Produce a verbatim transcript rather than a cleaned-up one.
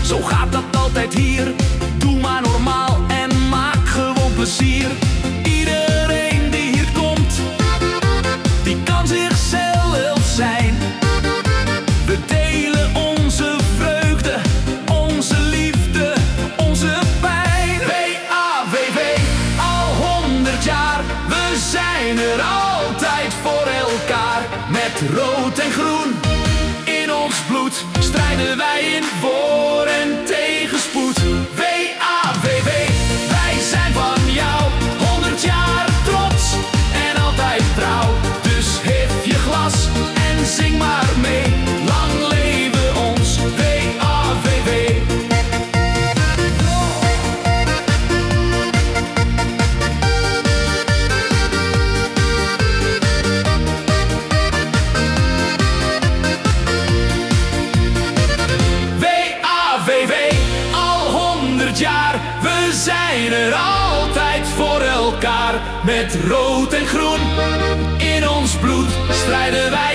Zo gaat dat altijd hier. Doe maar normaal en maak gewoon plezier. Iedereen die hier komt, die kan zichzelf zijn. We delen onze vreugde, onze liefde, onze pijn. W A W W, al honderd jaar, we zijn er altijd voor elkaar. Met rood en groen in ons bloed strijden wij in voor en tegenspoed. W A W W, wij zijn van jou, honderd jaar trots en altijd trouw. Dus hef je glas en zing maar mee. Lang leven ons W A W W. Jaar, we zijn er altijd voor elkaar. Met rood en groen in ons bloed strijden wij